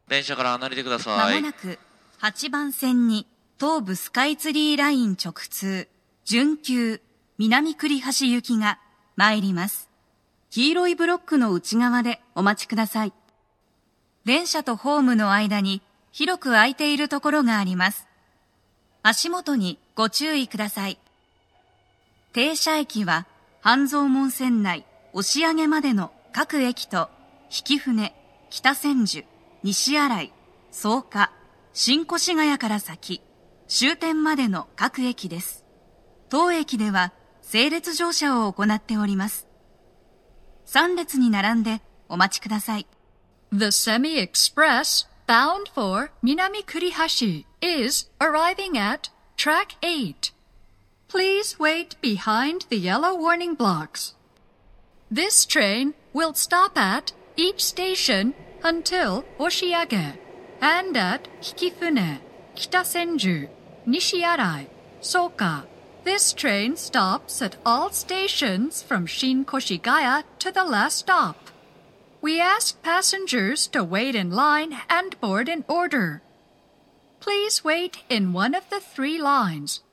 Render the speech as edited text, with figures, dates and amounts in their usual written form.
電車から離れてくださまい。 もなく8番線に東武スカイツリーライン直通、準急南栗橋行きが参ります。黄色いブロックの内側でお待ちください。電車とホームの間に広く空いているところがあります。足元にご注意ください。停車駅は半蔵門線内押上までの各駅と曳舟、北千住、西新井、草加、新越谷から先、終点までの各駅です。当駅では整列乗車を行っております。3列に並んでお待ちください。 The semi-express bound for Minami Kurihashi is arriving at track 8. Please wait behind the yellow warning blocks. This train will stop at each station until Oshiage and at Hikifune, Kitasenju, Nishiarai, Soka. This train stops at all stations from Shin-Koshigaya to the last stop. We ask passengers to wait in line and board in order. Please wait in one of the 3 lines.